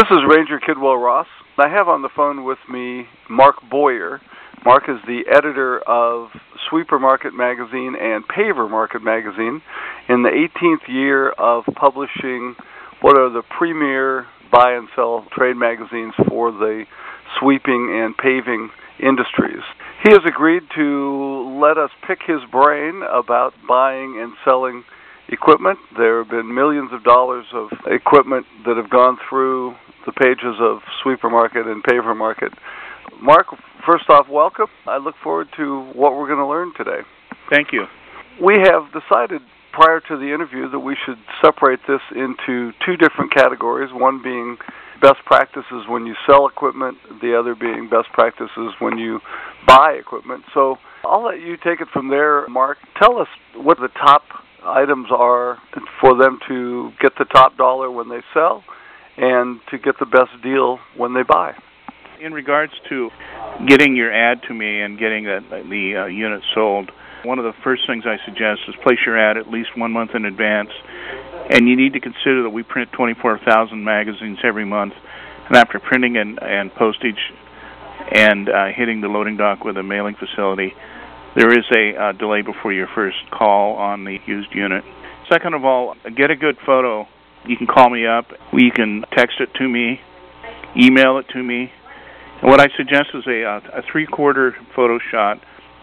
This is Ranger Kidwell Ross. I have on the phone with me Mark Boyer. Mark is the editor of Sweeper Market Magazine and Paver Market Magazine, in the 18th year of publishing what are the premier buy and sell trade magazines for the sweeping and paving industries. He has agreed to let us pick his brain about buying and selling equipment. There have been millions of dollars of equipment that have gone through the pages of Sweeper Market and Paver Market. Mark, first off, welcome. I look forward to what we're going to learn today. Thank you. We have decided prior to the interview that we should separate this into two different categories, one being best practices when you sell equipment, the other being best practices when you buy equipment. So I'll let you take it from there, Mark. Tell us what the top items are for them to get the top dollar when they sell and to get the best deal when they buy. In regards to getting your ad to me and getting the unit sold, one of the first things I suggest is place your ad at least 1 month in advance. And you need to consider that we print 24,000 magazines every month. And after printing and postage and hitting the loading dock with a mailing facility, there is a delay before your first call on the used unit. Second of all, get a good photo. You can call me up. You can text it to me, email it to me. And what I suggest is a three-quarter photo shot.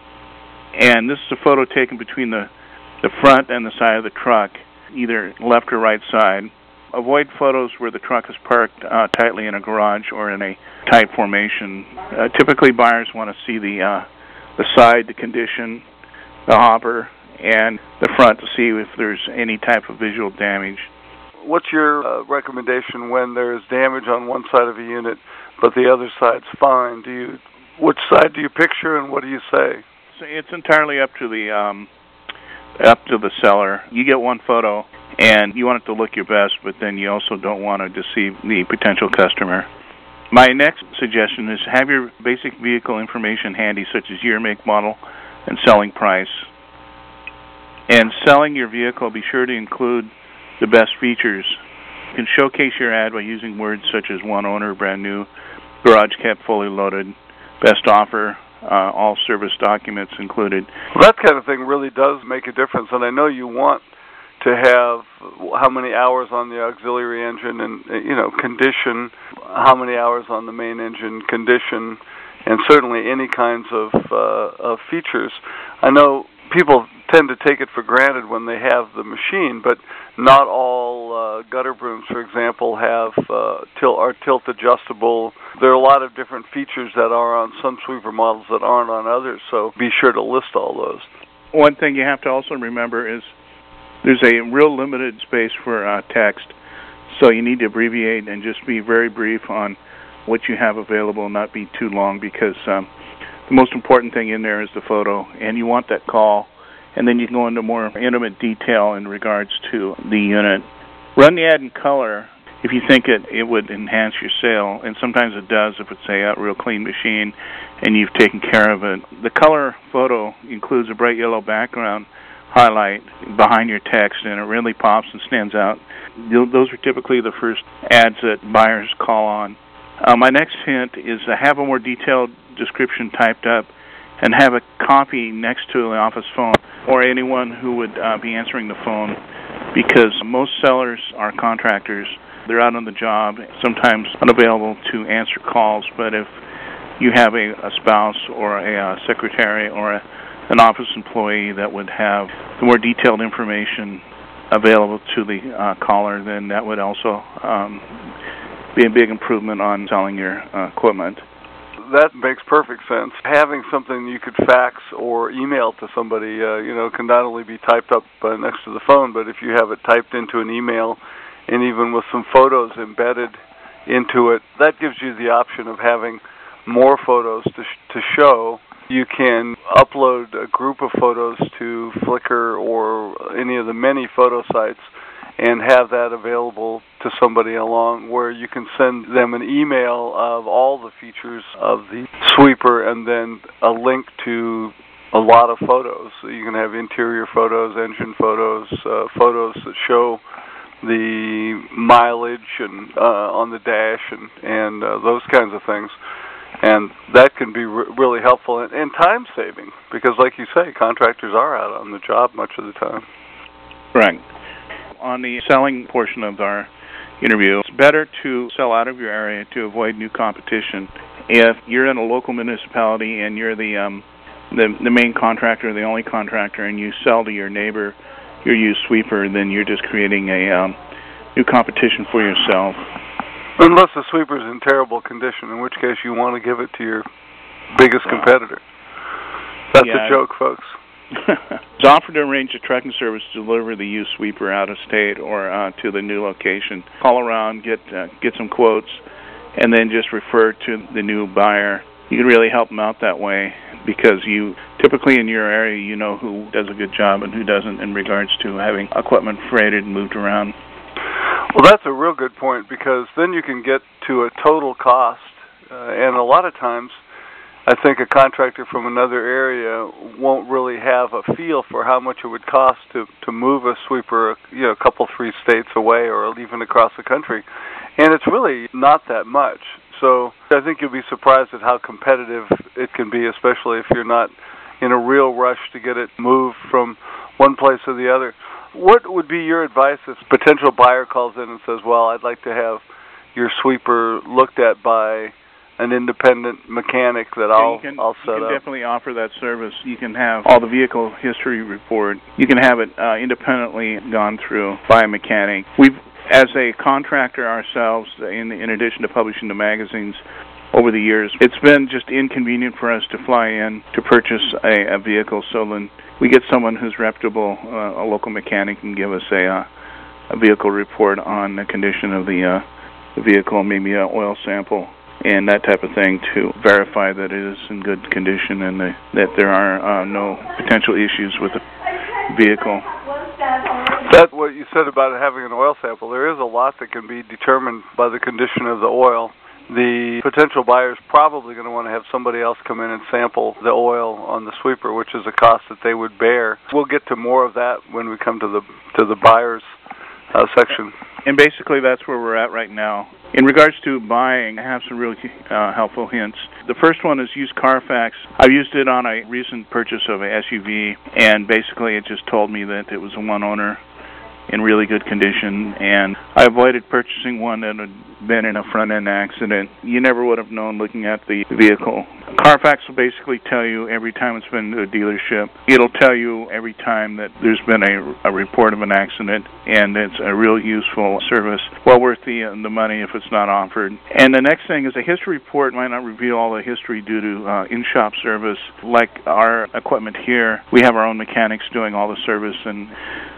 And this is a photo taken between the front and the side of the truck, either left or right side. Avoid photos where the truck is parked tightly in a garage or in a tight formation. Typically, buyers want to see the side, the condition, the hopper, and the front to see if there's any type of visual damage. What's your recommendation when there's damage on one side of a unit, but the other side's fine? Which side do you picture, and what do you say? It's entirely up to the seller. You get one photo, and you want it to look your best, but then you also don't want to deceive the potential customer. My next suggestion is have your basic vehicle information handy, such as year, make, model, and selling price. And selling your vehicle, be sure to include the best features. You can showcase your ad by using words such as one owner, brand new, garage kept, fully loaded, best offer, all service documents included. Well, that kind of thing really does make a difference, and I know you want to have how many hours on the auxiliary engine and, condition, how many hours on the main engine, condition, and certainly any kinds of features. I know people tend to take it for granted when they have the machine, but not all gutter brooms, for example, are tilt adjustable. There are a lot of different features that are on some sweeper models that aren't on others, so be sure to list all those. One thing you have to also remember is there's a real limited space for text, so you need to abbreviate and just be very brief on what you have available, not be too long, because the most important thing in there is the photo, and you want that call. And then you can go into more intimate detail in regards to the unit. Run the ad in color if you think it would enhance your sale, and sometimes it does if it's a real clean machine and you've taken care of it. The color photo includes a bright yellow background highlight behind your text, and it really pops and stands out. Those are typically the first ads that buyers call on. My next hint is to have a more detailed description typed up and have a copy next to the office phone or anyone who would be answering the phone, because most sellers are contractors. They're out on the job, sometimes unavailable to answer calls, but if you have a spouse or a secretary or an office employee that would have the more detailed information available to the caller, then that would also be a big improvement on selling your equipment. That makes perfect sense. Having something you could fax or email to somebody, can not only be typed up next to the phone, but if you have it typed into an email and even with some photos embedded into it, that gives you the option of having more photos to show. You can upload a group of photos to Flickr or any of the many photo sites and have that available to somebody along where you can send them an email of all the features of the sweeper and then a link to a lot of photos. So you can have interior photos, engine photos, photos that show the mileage and on the dash and those kinds of things. And that can be really helpful and time-saving because, like you say, contractors are out on the job much of the time. Right. On the selling portion of our interview, it's better to sell out of your area to avoid new competition. If you're in a local municipality and you're the main contractor, the only contractor, and you sell to your neighbor your used sweeper, then you're just creating a new competition for yourself. Unless the sweeper's in terrible condition, in which case you want to give it to your biggest competitor. That's a joke, folks. It's offered to arrange a trucking service to deliver the used sweeper out of state or to the new location. Call around, get some quotes, and then just refer to the new buyer. You can really help them out that way because you typically in your area you know who does a good job and who doesn't in regards to having equipment freighted and moved around. Well, that's a real good point because then you can get to a total cost, and a lot of times I think a contractor from another area won't really have a feel for how much it would cost to move a sweeper, a couple, 3 states away or even across the country, and it's really not that much. So I think you'll be surprised at how competitive it can be, especially if you're not in a real rush to get it moved from one place to the other. What would be your advice if a potential buyer calls in and says, well, I'd like to have your sweeper looked at by an independent mechanic that I'll set up? You can definitely offer that service. You can have all the vehicle history report. You can have it independently gone through by a mechanic. We've, as a contractor ourselves, in addition to publishing the magazines over the years, it's been just inconvenient for us to fly in to purchase a vehicle, so then we get someone who's reputable, a local mechanic, and give us a vehicle report on the condition of the vehicle, maybe an oil sample, and that type of thing to verify that it is in good condition and that there are no potential issues with the vehicle. That's what you said about having an oil sample. There is a lot that can be determined by the condition of the oil. The potential buyer is probably going to want to have somebody else come in and sample the oil on the sweeper, which is a cost that they would bear. We'll get to more of that when we come to the buyers section. And basically that's where we're at right now. In regards to buying, I have some really helpful hints. The first one is use Carfax. I've used it on a recent purchase of a SUV, and basically it just told me that it was a one owner in really good condition, and I avoided purchasing one that had been in a front-end accident. You never would have known looking at the vehicle. Carfax will basically tell you every time it's been to a dealership. It'll tell you every time that there's been a report of an accident, and it's a real useful service. Well worth the money if it's not offered. And the next thing is a history report might not reveal all the history due to in-shop service. Like our equipment here, we have our own mechanics doing all the service, and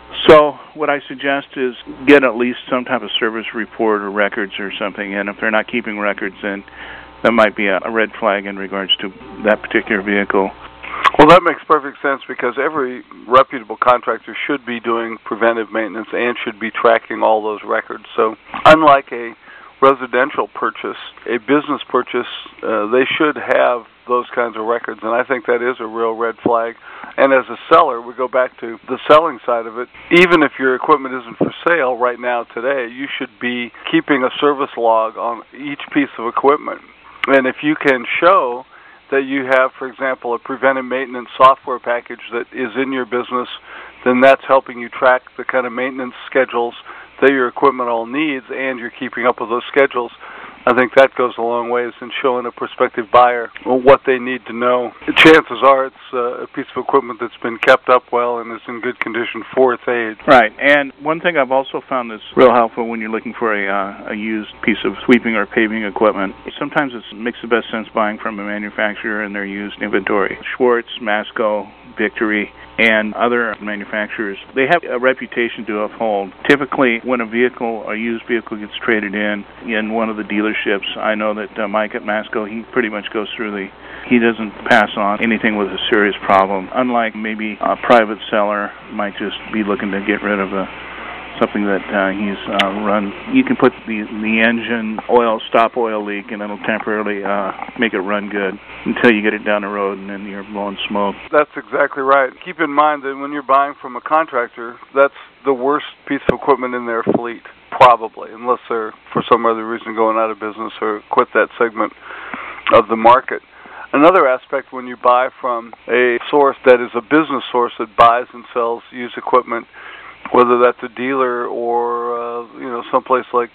so what I suggest is get at least some type of service report or records or something, and if they're not keeping records, then that might be a red flag in regards to that particular vehicle. Well, that makes perfect sense because every reputable contractor should be doing preventive maintenance and should be tracking all those records. So unlike a residential purchase, a business purchase, they should have those kinds of records, and I think that is a real red flag. And as a seller, we go back to the selling side of it. Even if your equipment isn't for sale right now today, you should be keeping a service log on each piece of equipment. And if you can show that you have, for example, a preventive maintenance software package that is in your business, then that's helping you track the kind of maintenance schedules that your equipment all needs, and you're keeping up with those schedules. I think that goes a long ways in showing a prospective buyer what they need to know. Chances are it's a piece of equipment that's been kept up well and is in good condition for its age. Right, and one thing I've also found that's real helpful when you're looking for a used piece of sweeping or paving equipment, sometimes it makes the best sense buying from a manufacturer and their used inventory. Schwartz, Masco, Victory, and other manufacturers, they have a reputation to uphold. Typically, when a used vehicle gets traded in one of the dealerships, I know that Mike at Masco, he pretty much goes through he doesn't pass on anything with a serious problem. Unlike maybe a private seller might just be looking to get rid of something that he's run. You can put the engine oil, stop oil leak, and it'll temporarily make it run good until you get it down the road, and then you're blowing smoke. That's exactly right. Keep in mind that when you're buying from a contractor, that's the worst piece of equipment in their fleet, probably, unless they're, for some other reason, going out of business or quit that segment of the market. Another aspect when you buy from a source that is a business source that buys and sells used equipment, whether that's a dealer or someplace like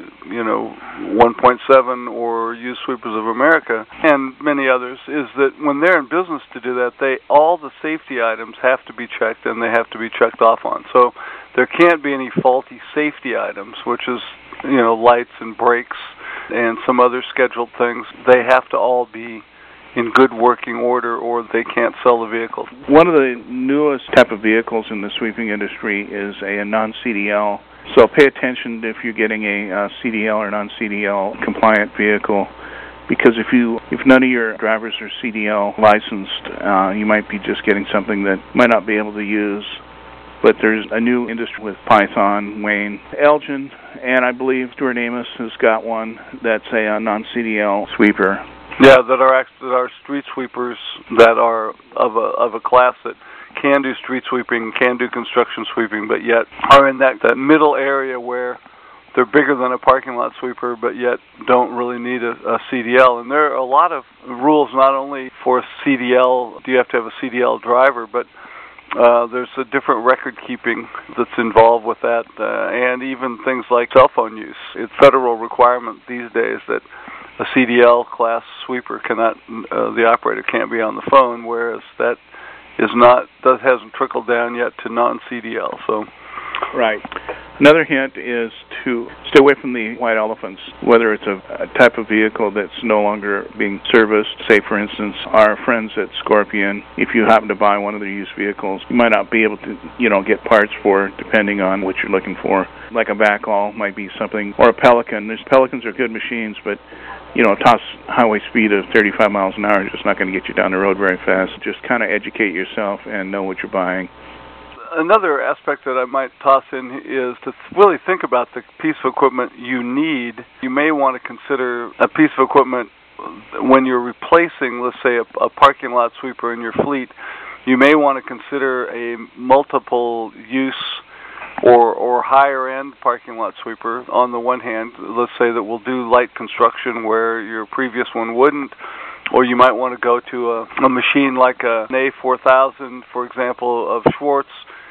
1.7 or Used Sweepers of America and many others, is that when they're in business to do that, all the safety items have to be checked and they have to be checked off on. So there can't be any faulty safety items, which is lights and brakes and some other scheduled things. They have to all be in good working order or they can't sell the vehicle. One of the newest type of vehicles in the sweeping industry is a non-CDL. So pay attention if you're getting a CDL or non-CDL compliant vehicle, because if none of your drivers are CDL licensed, you might be just getting something that might not be able to use. But there's a new industry with Python, Wayne, Elgin, and I believe Stuart Amos has got one that's a non-CDL sweeper. Yeah, that are street sweepers that are of a class that can do street sweeping, can do construction sweeping, but yet are in that middle area where they're bigger than a parking lot sweeper, but yet don't really need a CDL. And there are a lot of rules, not only for CDL, do you have to have a CDL driver, but there's a different record keeping that's involved with that, and even things like cell phone use. It's federal requirement these days that a CDL class sweeper the operator can't be on the phone, whereas that hasn't trickled down yet to non-CDL. So, right. Another hint is to stay away from the white elephants, whether it's a type of vehicle that's no longer being serviced. Say, for instance, our friends at Scorpion, if you happen to buy one of their used vehicles, you might not be able to, get parts for it, depending on what you're looking for. Like a backhaul might be something, or a Pelican. Pelicans are good machines, but top highway speed of 35 miles an hour is just not going to get you down the road very fast. Just kind of educate yourself and know what you're buying. Another aspect that I might toss in is to really think about the piece of equipment you need. You may want to consider a piece of equipment when you're replacing, let's say, a parking lot sweeper in your fleet. You may want to consider a multiple use or higher-end parking lot sweeper. On the one hand, let's say that will do light construction where your previous one wouldn't, or you might want to go to a machine like an A4000, for example, of Schwartz,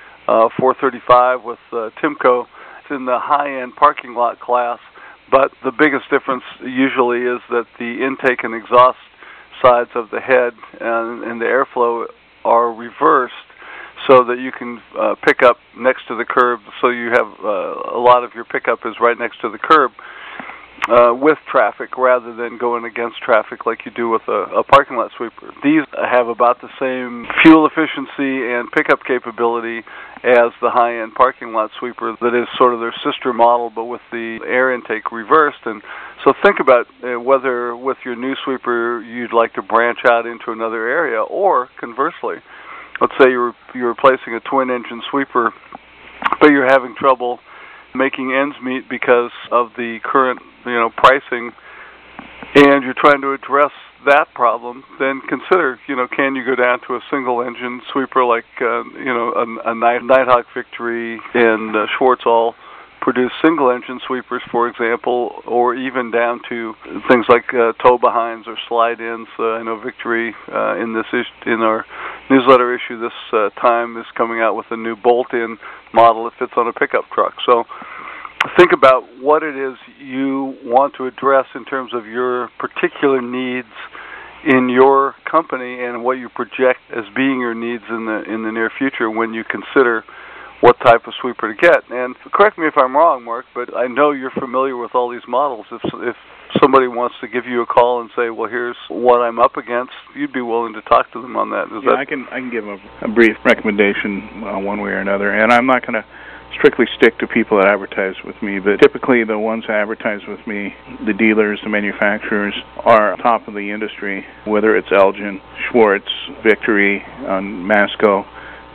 435 with Timco. It's in the high-end parking lot class, but the biggest difference usually is that the intake and exhaust sides of the head and the airflow are reversed, so that you can pick up next to the curb, so you have a lot of your pickup is right next to the curb with traffic rather than going against traffic like you do with a parking lot sweeper. These have about the same fuel efficiency and pickup capability as the high-end parking lot sweeper that is sort of their sister model, but with the air intake reversed. And so think about whether with your new sweeper you'd like to branch out into another area, or conversely, let's say you're replacing a twin-engine sweeper, but you're having trouble making ends meet because of the current, pricing, and you're trying to address that problem. Then consider, can you go down to a single-engine sweeper like, a Nighthawk Victory and Schwartz all produce single-engine sweepers, for example, or even down to things like tow-behinds or slide-ins. I know Victory in our newsletter issue this time is coming out with a new bolt-in model that fits on a pickup truck. So think about what it is you want to address in terms of your particular needs in your company and what you project as being your needs in the near future when you consider what type of sweeper to get. And correct me if I'm wrong, Mark, but I know you're familiar with all these models. If somebody wants to give you a call and say, well, here's what I'm up against, you'd be willing to talk to them on that. I can give a brief recommendation one way or another, and I'm not going to strictly stick to people that advertise with me, but typically the ones that advertise with me, the dealers, the manufacturers, are top of the industry, whether it's Elgin, Schwartz, Victory, Masco.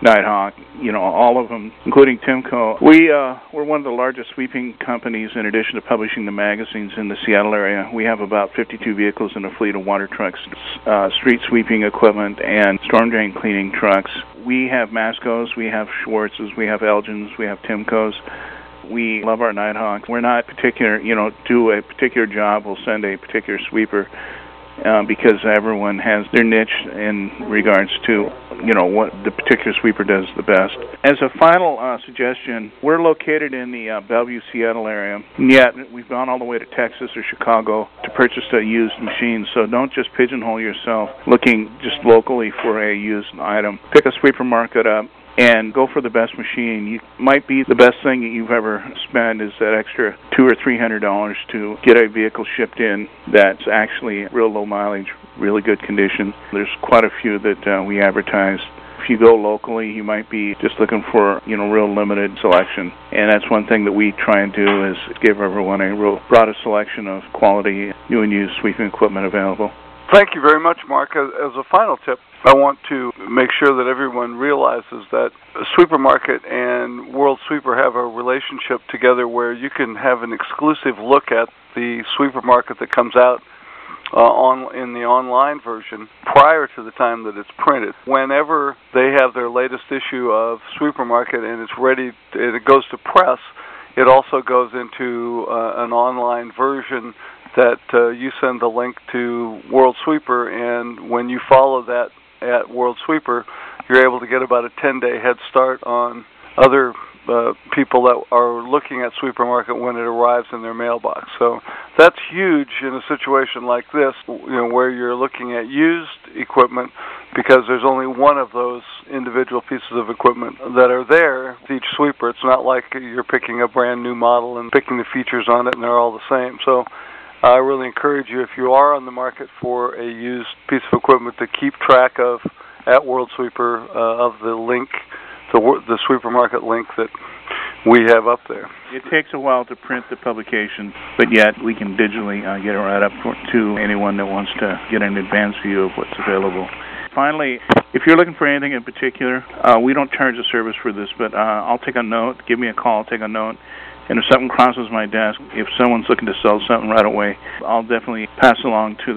Nighthawk, all of them, including Timco. We're one of the largest sweeping companies in addition to publishing the magazines in the Seattle area. We have about 52 vehicles in a fleet of water trucks, street sweeping equipment, and storm drain cleaning trucks. We have Mascos, we have Schwartz's, we have Elgin's, we have Timco's. We love our Nighthawks. We're not particular, do a particular job, we'll send a particular sweeper. Because everyone has their niche in regards to, what the particular sweeper does the best. As a final suggestion, we're located in the Bellevue, Seattle area, and yet we've gone all the way to Texas or Chicago to purchase a used machine, so don't just pigeonhole yourself looking just locally for a used item. Pick a sweeper market up and go for the best machine. You might be the best thing that you've ever spent is that extra $200 or $300 to get a vehicle shipped in that's actually real low mileage, really good condition. There's quite a few that we advertise. If you go locally, you might be just looking for, real limited selection. And that's one thing that we try and do is give everyone a real broadest selection of quality new and used sweeping equipment available. Thank you very much, Mark. As a final tip, I want to make sure that everyone realizes that Sweeper Market and World Sweeper have a relationship together where you can have an exclusive look at the Sweeper Market that comes out in the online version prior to the time that it's printed. Whenever they have their latest issue of Sweeper Market and it's ready, and it goes to press, it also goes into an online version that you send the link to World Sweeper, and when you follow that at World Sweeper, you're able to get about a 10-day head start on other people that are looking at Sweeper Market when it arrives in their mailbox. So that's huge in a situation like this, where you're looking at used equipment, because there's only one of those individual pieces of equipment that are there with each sweeper. It's not like you're picking a brand new model and picking the features on it and they're all the same. So I really encourage you, if you are on the market for a used piece of equipment, to keep track of, at World Sweeper, of the link, the Sweeper Market link that we have up there. It takes a while to print the publication, but yet we can digitally get it right up to anyone that wants to get an advanced view of what's available. Finally, if you're looking for anything in particular, we don't charge a service for this, but I'll take a note. Give me a call, I'll take a note. And if something crosses my desk, if someone's looking to sell something right away, I'll definitely pass along to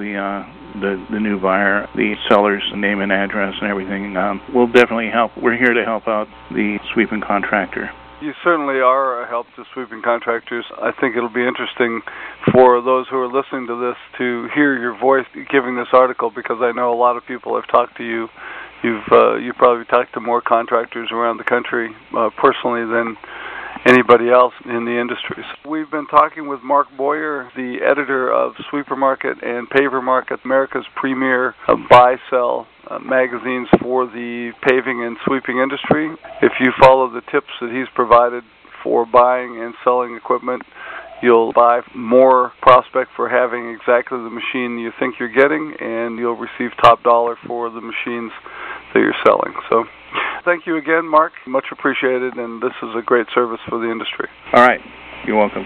the new buyer, the seller's name and address and everything. We'll definitely help. We're here to help out the sweeping contractor. You certainly are a help to sweeping contractors. I think it'll be interesting for those who are listening to this to hear your voice giving this article, because I know a lot of people have talked to you. You've probably talked to more contractors around the country personally than anybody else in the industry. So we've been talking with Mark Boyer, the editor of Sweeper Market and Paver Market, America's premier buy-sell magazines for the paving and sweeping industry. If you follow the tips that he's provided for buying and selling equipment, you'll buy more prospect for having exactly the machine you think you're getting, and you'll receive top dollar for the machines that you're selling. So thank you again, Mark. Much appreciated, and this is a great service for the industry. All right. You're welcome.